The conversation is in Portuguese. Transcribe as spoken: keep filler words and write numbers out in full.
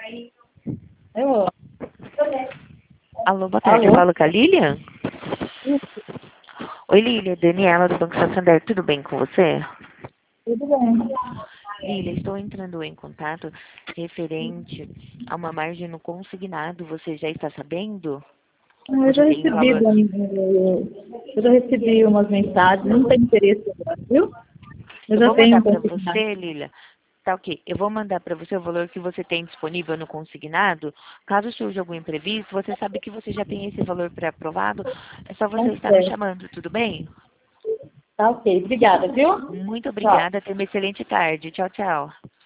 Eu... Alô, boa tarde. Eu Alô? falo com a Lilian? Oi, Lilian. Daniela, do Banco Santander. Tudo bem com você? Tudo bem. Lilian, estou entrando em contato referente a uma margem no consignado. Você já está sabendo? Ah, Eu já Você tem recebi, valor... Dani, eu eu já recebi umas mensagens, não tem interesse agora, viu? Eu Eu já vou tenho mandar um para consignado. você, Lilian. Tá ok. Eu vou mandar para você o valor que você tem disponível no consignado. Caso surja algum imprevisto, você sabe que você já tem esse valor pré-aprovado. É só Tá você estar me certo. chamando, tudo bem? Tá ok. Obrigada, viu? Muito Tchau. obrigada. Tenha uma excelente tarde. Tchau, tchau.